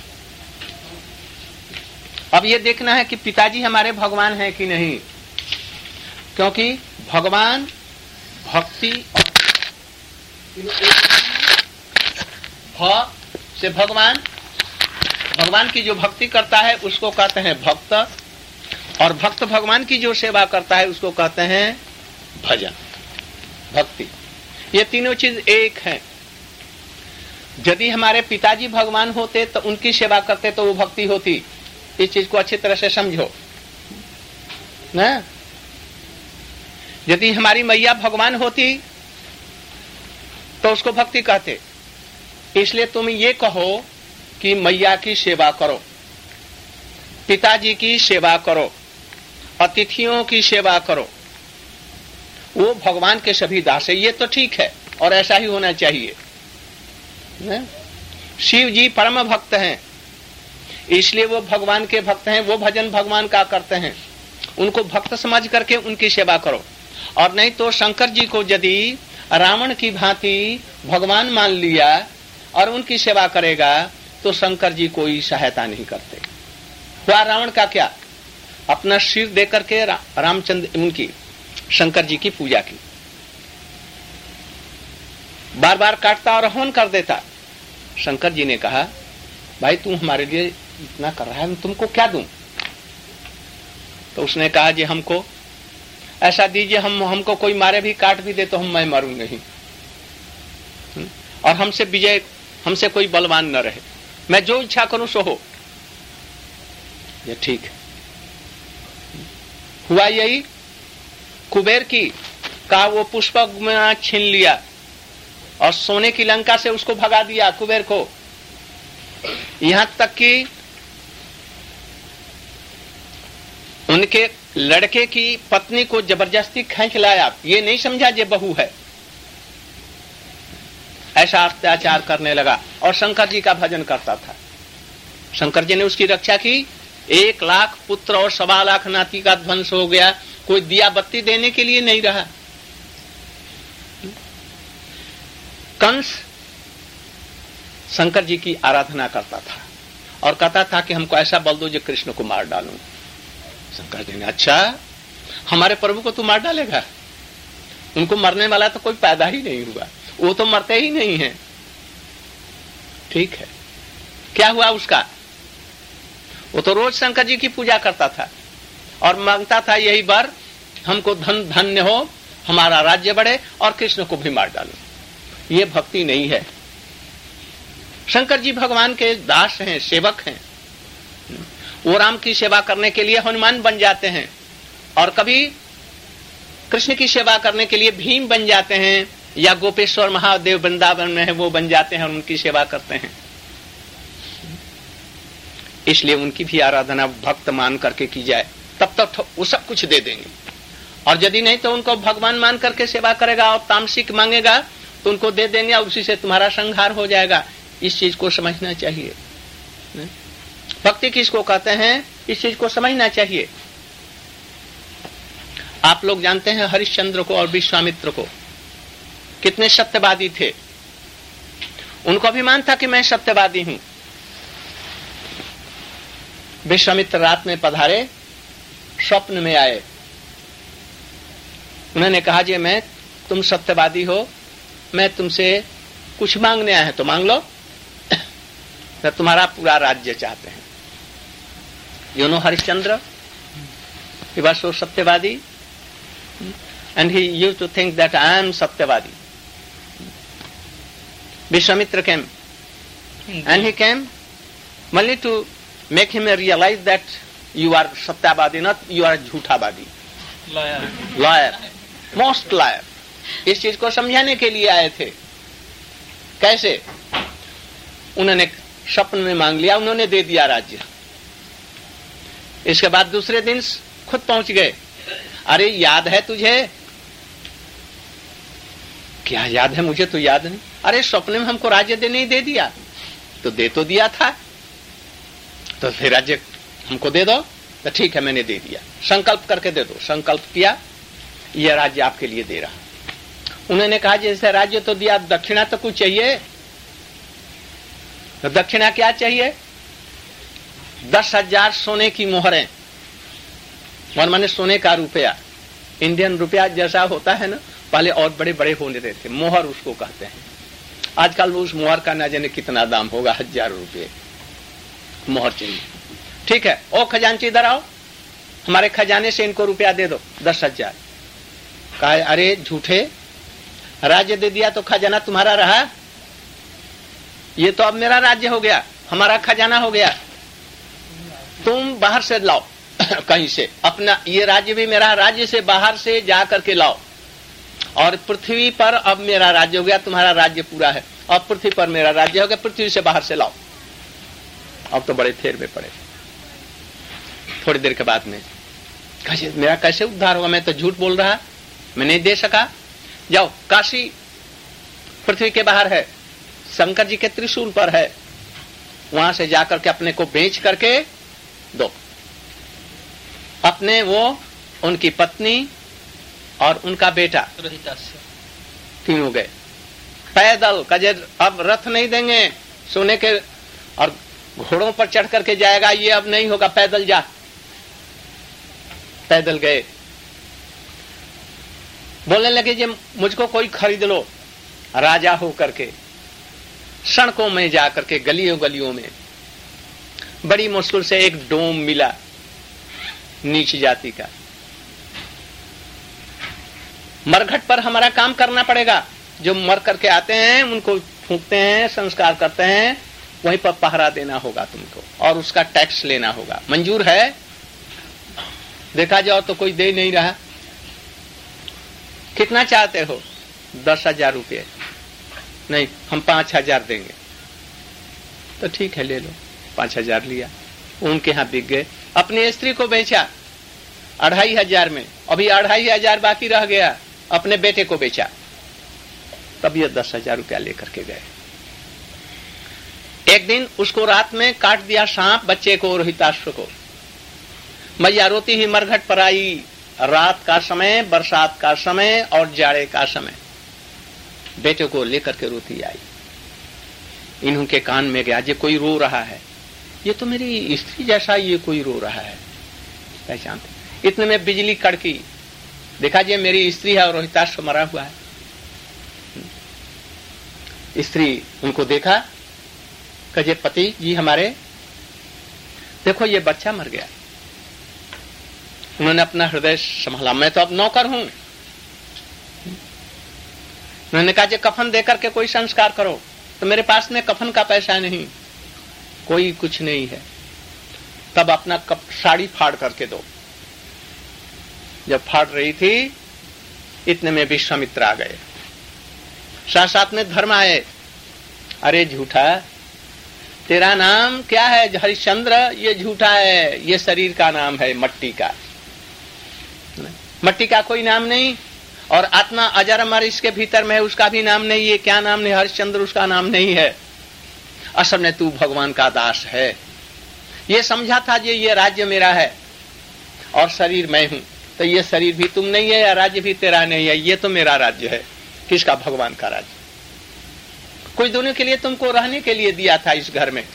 S1: अब ये देखना है कि पिताजी हमारे भगवान हैं कि नहीं, क्योंकि भगवान, भक्ति और भ से भगवान, भगवान की जो भक्ति करता है उसको कहते हैं भक्त, और भक्त भगवान की जो सेवा करता है उसको कहते हैं भजन, भक्ति। ये तीनों चीज एक है। यदि हमारे पिताजी भगवान होते तो उनकी सेवा करते तो वो भक्ति होती। इस चीज को अच्छी तरह से समझो ना। यदि हमारी मैया भगवान होती तो उसको भक्ति कहते। इसलिए तुम ये कहो कि मैया की सेवा करो, पिताजी की सेवा करो, अतिथियों की सेवा करो, वो भगवान के सभी दास है। ये तो ठीक है और ऐसा ही होना चाहिए। शिव जी परम भक्त हैं, इसलिए वो भगवान के भक्त हैं। वो भजन भगवान का करते हैं। उनको भक्त समझ करके उनकी सेवा करो। और नहीं तो शंकर जी को यदि रावण की भांति भगवान मान लिया और उनकी सेवा करेगा तो शंकर जी कोई सहायता नहीं करते। हुआ रावण का क्या? अपना सिर देकर के रा, रामचंद्र उनकी शंकर जी की पूजा की, बार बार काटता और हवन कर देता। शंकर जी ने कहा, भाई तू हमारे लिए इतना कर रहा है, मैं तुमको क्या दूं? तो उसने कहा, जी हमको ऐसा दीजिए, हम हमको कोई मारे भी, काट भी दे तो हम मैं मरूं नहीं, और हमसे विजय, हमसे कोई बलवान न रहे, मैं जो इच्छा करूं सो हो। ये ठीक है। हुआ यही, कुबेर की का वो पुष्पक में छीन लिया और सोने की लंका से उसको भगा दिया कुबेर को। यहां तक कि उनके लड़के की पत्नी को जबरदस्ती खींच लाया। ये नहीं समझा ये बहू है, ऐसा अत्याचार करने लगा और शंकर जी का भजन करता था। शंकर जी ने उसकी रक्षा की। एक लाख पुत्र और सवा लाख नाती का ध्वंस हो गया, कोई दिया बत्ती देने के लिए नहीं रहा। कंस शंकर जी की आराधना करता था और कहता था कि हमको ऐसा बल दो जो कृष्ण को मार डालूं। शंकर जी ने, अच्छा हमारे प्रभु को तू मार डालेगा? उनको मरने वाला तो कोई पैदा ही नहीं हुआ, वो तो मरते ही नहीं है। ठीक है, क्या हुआ उसका? वो तो रोज शंकर जी की पूजा करता था और मांगता था यही वर, हमको धन धन्य हो, हमारा राज्य बढ़े और कृष्ण को भी मार डालो। ये भक्ति नहीं है। शंकर जी भगवान के दास हैं, सेवक हैं। वो राम की सेवा करने के लिए हनुमान बन जाते हैं और कभी कृष्ण की सेवा करने के लिए भीम बन जाते हैं, या गोपेश्वर महादेव वृंदावन में है वो बन जाते हैं और उनकी सेवा करते हैं। इसलिए उनकी भी आराधना भक्त मान करके की जाए, तब तक तो वो सब कुछ दे देंगे। और यदि नहीं तो उनको भगवान मान करके सेवा करेगा और तामसिक मांगेगा तो उनको दे देंगे और उसी से तुम्हारा संहार हो जाएगा। इस चीज को समझना चाहिए। भक्ति किसको कहते हैं, इस चीज को समझना चाहिए। आप लोग जानते हैं हरिश्चंद्र को और विश्वामित्र को, कितने सत्यवादी थे। उनको अभिमान था कि मैं सत्यवादी हूं। विश्वामित्र रात में पधारे, स्वप्न में आए। उन्होंने कहा, जी मैं, तुम सत्यवादी हो, मैं तुमसे कुछ मांगने आया है तो मांग लो। तो तुम्हारा पूरा राज्य चाहते हैं। You know Harishchandra, he was so सत्यवादी, and he used to think that I am सत्यवादी. Vishwamitra came, and he came only to make him realize that you are satyavadi, not you are jhutavadi.
S2: Liar.
S1: Liar. Most लायक। इस चीज को समझाने के लिए आए थे। कैसे? उन्होंने स्वप्न में मांग लिया, उन्होंने दे दिया राज्य। इसके बाद दूसरे दिन खुद पहुंच गए। अरे याद है तुझे? क्या याद है? मुझे तो याद नहीं। अरे स्वप्न में हमको राज्य दे नहीं दे दिया? तो दे तो दिया था, तो फिर राज्य हमको दे दो। तो ठीक है, मैंने दे दिया, संकल्प करके दे दो। संकल्प किया, यह राज्य आपके लिए दे रहा। उन्होंने कहा जैसे राज्य तो दिया, दक्षिणा तो कुछ चाहिए। तो दक्षिणा क्या चाहिए? दस हजार सोने की मोहरें। और माने सोने का रुपया, इंडियन रुपया जैसा होता है ना, पहले और बड़े बड़े होने रहते, मोहर उसको कहते हैं। आजकल उस मोहर का ना जाने कितना दाम होगा, हजार रुपये मोहर चाहिए। ठीक है, ओ खजांची इधर आओ, हमारे खजाने से इनको रुपया दे दो, दस हजार। कहा अरे झूठे, राज्य दे दिया तो खजाना तुम्हारा रहा? ये तो अब मेरा राज्य हो गया, हमारा खजाना हो गया। तुम बाहर से लाओ कहीं से अपना, ये राज्य भी मेरा, राज्य से बाहर से जा करके लाओ। और पृथ्वी पर अब मेरा राज्य हो गया, तुम्हारा राज्य पूरा है। अब पृथ्वी पर मेरा राज्य हो गया, पृथ्वी से बाहर से लाओ। अब तो बड़े फेर में पड़े। थोड़ी देर के बाद में कैसे मेरा कैसे उद्धार होगा? मैं तो झूठ बोल रहा, मैं नहीं दे सका। जाओ, काशी पृथ्वी के बाहर है, शंकर जी के त्रिशूल पर है, वहां से जाकर के अपने को बेच करके दो। अपने, वो, उनकी पत्नी और उनका बेटा, तीनों गए पैदल। कजे अब रथ नहीं देंगे सोने के और घोड़ों पर चढ़ करके जाएगा, ये अब नहीं होगा, पैदल जा। पैदल गए। बोलने लगे जे मुझको कोई खरीद लो, राजा हो करके। सड़कों में जाकर के, गलियों गलियों में बड़ी मुश्किल से एक डोम मिला, नीच जाति का। मरघट पर हमारा काम करना पड़ेगा। जो मर करके आते हैं उनको फूंकते हैं, संस्कार करते हैं, वहीं पर पहरा देना होगा तुमको, और उसका टैक्स लेना होगा। मंजूर है? देखा जाओ तो कोई दे नहीं रहा। कितना चाहते हो? दस हजार रुपये। नहीं, हम पांच हजार देंगे। तो ठीक है, ले लो। पांच हजार लिया, उनके यहां बिक गए। अपनी स्त्री को बेचा अढ़ाई हजार में, अभी अढ़ाई हजार बाकी रह गया, अपने बेटे को बेचा। तब ये दस हजार रुपया लेकर के गए। एक दिन उसको रात में काट दिया सांप, बच्चे को, रोहिताश्व को। मैया रोती ही मरघट पर आई। रात का समय, बरसात का समय और जाड़े का समय, बेटे को लेकर के रोती आई। इन्हों के कान में गया, ये कोई रो रहा है, ये तो मेरी स्त्री जैसा ये कोई रो रहा है, पहचानते। इतने में बिजली कड़की, देखा जी मेरी स्त्री है और रोहिताश्व मरा हुआ है। स्त्री उनको देखा, कहे पति जी हमारे, देखो ये बच्चा मर गया। उन्होंने अपना हृदय संभाला, मैं तो अब नौकर हूं। उन्होंने कहा जे कफन देकर के कोई संस्कार करो। तो मेरे पास में कफन का पैसा नहीं, कोई कुछ नहीं है। तब अपना कप साड़ी फाड़ करके दो। जब फाड़ रही थी, इतने में विश्वामित्र आ गए। साथ साथ में धर्म आए। अरे झूठा, तेरा नाम क्या है? हरिश्चंद्र। ये झूठा है, ये शरीर का नाम है, मट्टी का। मट्टी का कोई नाम नहीं। और आत्मा अजर अमर इसके भीतर में है, उसका भी नाम नहीं। ये क्या नाम नहीं? हरिश्चंद्र उसका नाम नहीं है। असल में तू भगवान का दास है। ये समझा था ये ये राज्य मेरा है और शरीर मैं हूं। तो ये शरीर भी तुम नहीं है, या राज्य भी तेरा नहीं है, ये तो मेरा राज्य है। किसका? भगवान का राज्य। कुछ दिनों के लिए तुमको रहने के लिए दिया था इस घर में।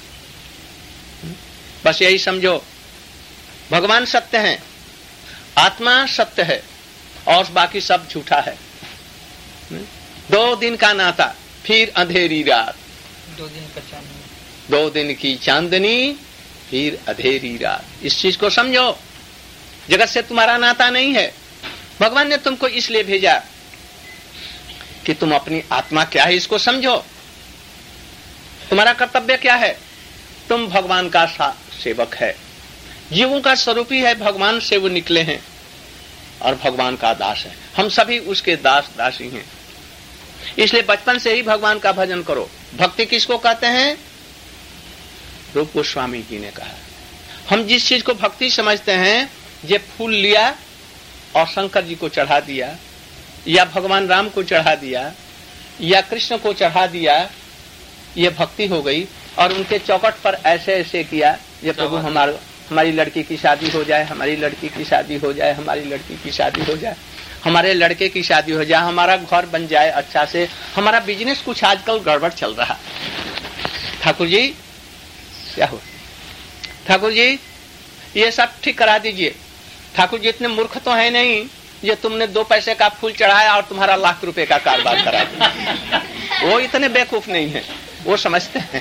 S1: बस यही समझो, भगवान सत्य है, आत्मा सत्य है, और बाकी सब झूठा है। दो दिन का नाता, फिर अंधेरी रात।
S2: दो दिन का चांदनी,
S1: दो दिन की चांदनी, फिर अंधेरी रात। इस चीज को समझो, जगत से तुम्हारा नाता नहीं है। भगवान ने तुमको इसलिए भेजा कि तुम अपनी आत्मा क्या है इसको समझो। तुम्हारा कर्तव्य क्या है? तुम भगवान का सेवक है। जीवों का स्वरूप ही है भगवान, से वो निकले हैं। और भगवान का दास है। हम सभी उसके दास दासी हैं। इसलिए बचपन से ही भगवान का भजन करो। भक्ति किसको कहते हैं? रूप गोस्वामी जी ने कहा। हम जिस चीज को भक्ति समझते हैं, ये फूल लिया और शंकर जी को चढ़ा दिया, या भगवान राम को चढ़ा दिया, या कृष्ण को चढ़ा दिया, ये भक्ति हो गई। और उनके चौकट पर ऐसे ऐसे किया, ये प्रभु हमारे हमारी लड़की की शादी हो जाए, हमारी लड़की की शादी हो जाए, हमारी लड़की की शादी हो जाए, हमारे लड़के की शादी हो जाए, हमारा घर बन जाए अच्छा से, हमारा बिजनेस कुछ आजकल गड़बड़ चल रहा। ठाकुर जी क्या हो, ठाकुर जी ये सब ठीक करा दीजिए। ठाकुर जी इतने मूर्ख तो है नहीं, ये तुमने दो पैसे का फूल चढ़ाया और तुम्हारा लाख रुपए का कारोबार करा दिया। वो इतने बेवकूफ नहीं है, वो समझते हैं।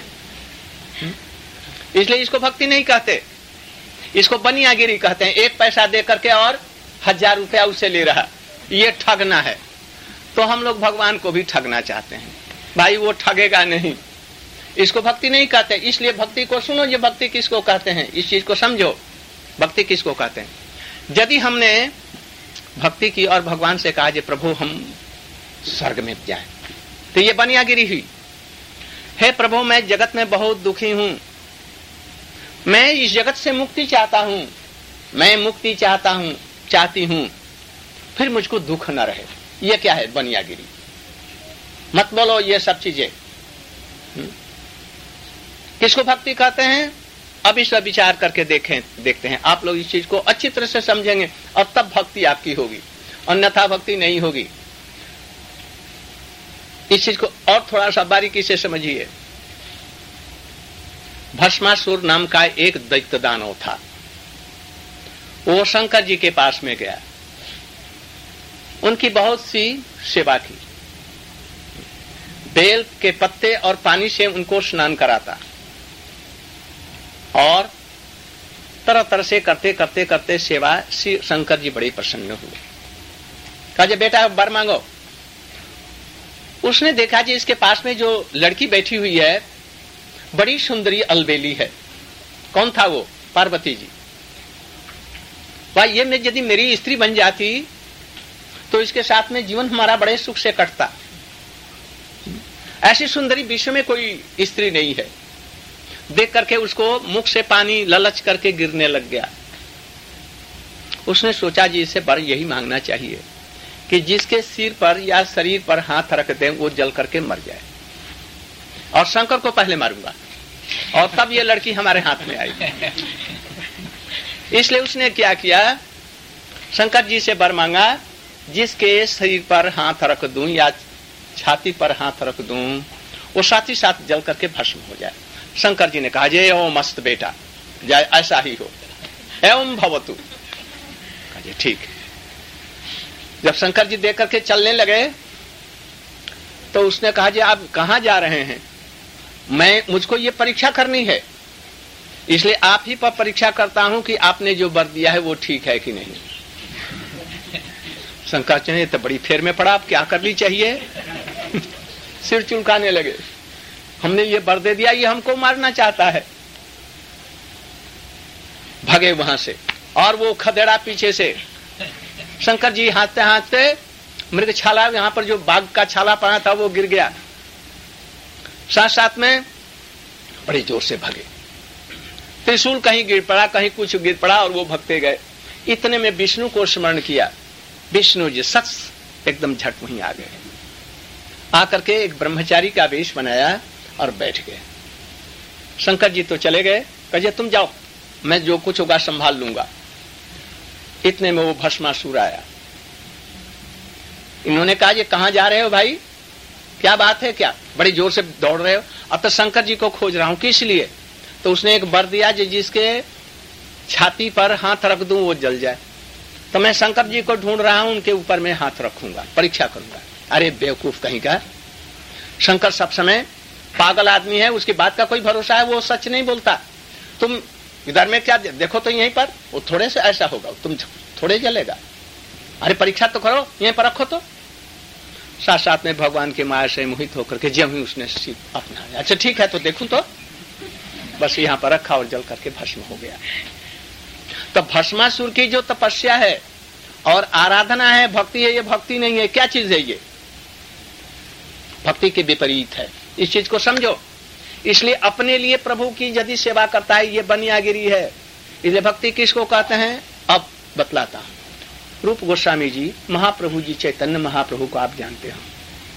S1: इसलिए इसको भक्ति नहीं कहते, इसको बनियागिरी कहते हैं। एक पैसा दे करके और हजार रुपया उससे ले रहा, ये ठगना है। तो हम लोग भगवान को भी ठगना चाहते हैं। भाई वो ठगेगा नहीं, इसको भक्ति नहीं कहते। इसलिए भक्ति को सुनो, ये भक्ति किसको कहते हैं, इस चीज को समझो। भक्ति किसको कहते हैं? यदि हमने भक्ति की और भगवान से कहा, प्रभु हम स्वर्ग में जाएं, तो ये बनियागिरी हुई। हे प्रभु मैं जगत में बहुत दुखी हूं, मैं इस जगत से मुक्ति चाहता हूं, मैं मुक्ति चाहता हूं चाहती हूं, फिर मुझको दुख न रहे। ये क्या है? बनियागिरी। मत बोलो ये सब चीजें। किसको भक्ति कहते हैं? अब इस पर विचार करके देखें देखते हैं। आप लोग इस चीज को अच्छी तरह से समझेंगे और तब भक्ति आपकी होगी, अन्यथा भक्ति नहीं होगी। इस चीज को और थोड़ा सा बारीकी से समझिए। भस्मासुर नाम का एक दैत्य दानव था। वो शंकर जी के पास में गया, उनकी बहुत सी सेवा की, बेल के पत्ते और पानी से उनको स्नान कराता, और तरह तरह से करते करते करते सेवा। श्री शंकर जी बड़े प्रसन्न हुए। कहा जे बेटा वर मांगो। उसने देखा जी इसके पास में जो लड़की बैठी हुई है बड़ी सुंदरी अलबेली है। कौन था वो? पार्वती जी। भाई ये मैं यदि मेरी स्त्री बन जाती तो इसके साथ में जीवन हमारा बड़े सुख से कटता। ऐसी सुंदरी विश्व में कोई स्त्री नहीं है। देख करके उसको मुख से पानी ललच करके गिरने लग गया। उसने सोचा जी इससे वर यही मांगना चाहिए कि जिसके सिर पर या शरीर पर हाथ रख दें वो जल करके मर जाए, और शंकर को पहले मारूंगा और तब ये लड़की हमारे हाथ में आएगी। इसलिए उसने क्या किया, शंकर जी से वर मांगा जिसके शरीर पर हाथ रख दूं या छाती पर हाथ रख दूं वो साथ ही साथ जल करके भस्म हो जाए। शंकर जी ने कहा जय ओ मस्त बेटा, जय ऐसा ही हो, एवं भवतु। कहा ठीक। जब शंकर जी देख करके चलने लगे तो उसने कहा जी आप कहां जा रहे हैं? मैं मुझको ये परीक्षा करनी है, इसलिए आप ही पर परीक्षा करता हूं कि आपने जो वर दिया है वो ठीक है कि नहीं। शंकराचार्य तो बड़ी फेर में पड़ा, आप क्या करनी चाहिए? सिर चुलकाने लगे। हमने ये वर दे दिया, ये हमको मारना चाहता है। भगे वहां से, और वो खदेड़ा पीछे से। शंकर जी हाथते हाथते मृग छाला, यहां पर जो बाघ का छाला पड़ा था वो गिर गया। साथ साथ में बड़े जोर से भगे। त्रिशूल कहीं गिर पड़ा, कहीं कुछ गिर पड़ा, और वो भगते गए। इतने में विष्णु को स्मरण किया। विष्णु जी सच एकदम झट वहीं आ गए। आकर के एक ब्रह्मचारी का वेश बनाया और बैठ गए। शंकर जी तो चले गए, कहे तुम जाओ, मैं जो कुछ होगा संभाल लूंगा। इतने में वो भस्मासुर आया। इन्होंने कहा ये कहां जा रहे हो भाई, क्या बात है, क्या बड़ी जोर से दौड़ रहे हो? अब तो शंकर जी को खोज रहा हूं। किस लिए? तो उसने एक वर दिया जिसके छाती पर हाथ रख दूं वो जल जाए। तो मैं शंकर जी को ढूंढ रहा हूं, उनके ऊपर में हाथ रखूंगा, परीक्षा करूंगा। अरे बेवकूफ कहीं का, शंकर सब समय पागल आदमी है, उसकी बात का कोई भरोसा है? वो सच नहीं बोलता। तुम इधर में क्या देखो तो यहीं पर वो थोड़े से ऐसा होगा, तुम थोड़े जलेगा। अरे परीक्षा तो करो, यहीं पर रखो। तो साथ साथ में भगवान के माया से मोहित होकर के जब ही उसने अपना, अच्छा ठीक है तो देखूं, तो बस यहां पर रखा और जल करके भस्म हो गया। तो भस्मासुर की जो तपस्या है और आराधना है, भक्ति है, ये भक्ति नहीं है। क्या चीज है ये? भक्ति के विपरीत है। इस चीज को समझो। इसलिए अपने लिए प्रभु की यदि सेवा करता है, ये बनियागिरी है। इसलिए भक्ति किसको कहते हैं अब बतलाता हूं। रूप गोस्वामी जी, महाप्रभु जी, चैतन्य महाप्रभु को आप जानते हो,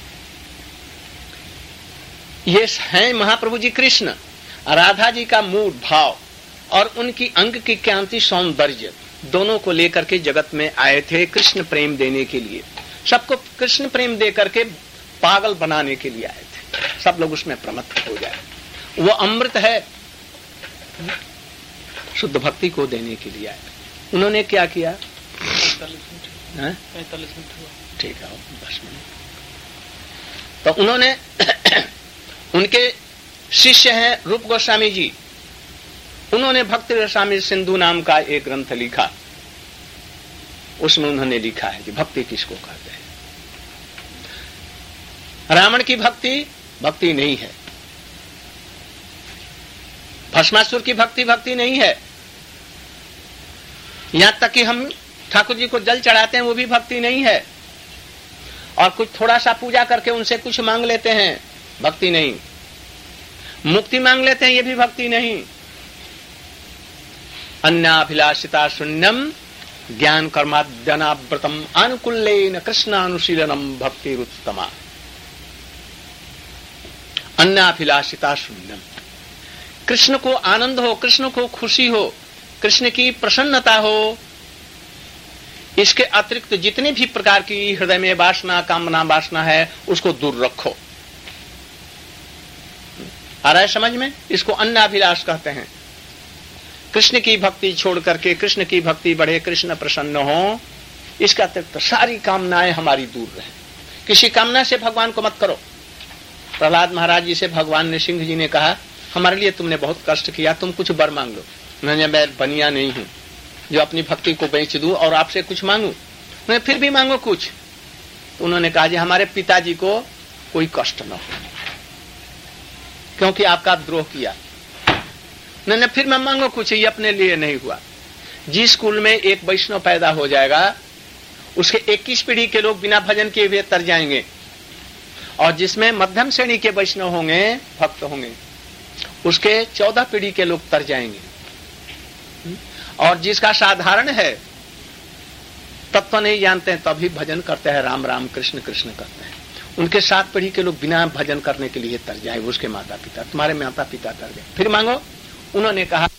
S1: ये हैं महाप्रभु जी कृष्ण। राधा जी का मूड भाव और उनकी अंग की कांति सौंदर्य दोनों को लेकर के जगत में आए थे, कृष्ण प्रेम देने के लिए। सबको कृष्ण प्रेम दे करके पागल बनाने के लिए आए थे। सब लोग उसमें प्रमत्त हो जाए। वो अमृत है, शुद्ध भक्ति को देने के लिए आए। उन्होंने क्या किया?
S2: पैंतालीस मिनट हुआ।
S1: ठीक है, दस मिनट। तो उन्होंने उनके शिष्य हैं रूप गोस्वामी जी, उन्होंने भक्ति रसामृत सिंधु नाम का एक ग्रंथ लिखा। उसमें उन्होंने लिखा है कि भक्ति किसको कहते हैं। रावण की भक्ति भक्ति नहीं है, भस्मासुर की भक्ति भक्ति नहीं है, यहां तक कि हम ठाकुर जी को जल चढ़ाते हैं वो भी भक्ति नहीं है, और कुछ थोड़ा सा पूजा करके उनसे कुछ मांग लेते हैं, भक्ति नहीं। मुक्ति मांग लेते हैं, ये भी भक्ति नहीं। अन्नाभिलाषिता शून्यम ज्ञान कर्माद्यनाव्रतम अनुकूलेन कृष्णानुशीलनम भक्तिरुत्तमा। अन्नाभिलाषिता शून्यम, कृष्ण को आनंद हो, कृष्ण को खुशी हो, कृष्ण की प्रसन्नता हो, इसके अतिरिक्त जितनी भी प्रकार की हृदय में वासना, कामना, वासना है, उसको दूर रखो। आ रहा है समझ में? इसको अन्नाभिलाष कहते हैं। कृष्ण की भक्ति छोड़ करके कृष्ण की भक्ति बढ़े, कृष्ण प्रसन्न हो, इसका अतिरिक्त सारी कामनाएं हमारी दूर रहे। किसी कामना से भगवान को मत करो। प्रहलाद महाराज जी से भगवान ने, सिंह जी ने कहा, हमारे लिए तुमने बहुत कष्ट किया, तुम कुछ वर मांग लो। उन्होंने, मैं बनिया नहीं हूं जो अपनी भक्ति को बेच दूं और आपसे कुछ मांगू। मैं फिर भी मांगो कुछ। तो उन्होंने कहा, जी हमारे पिताजी को कोई कष्ट न हो, क्योंकि आपका द्रोह किया। मैंने फिर मैं मांगो कुछ, ये अपने लिए नहीं हुआ। जिस स्कूल में एक वैष्णव पैदा हो जाएगा, उसके इक्कीस पीढ़ी के लोग बिना भजन किए हुए तर जाएंगे, और जिसमें मध्यम श्रेणी के वैष्णव होंगे, भक्त होंगे, उसके चौदह पीढ़ी के लोग तर जाएंगे। और जिसका साधारण है, तत्व नहीं जानते हैं, तभी भजन करते हैं, राम राम कृष्ण कृष्ण करते हैं, उनके सात पीढ़ी के लोग बिना भजन करने के लिए तर जाए। उसके माता पिता, तुम्हारे माता पिता तर गए, फिर मांगो। उन्होंने कहा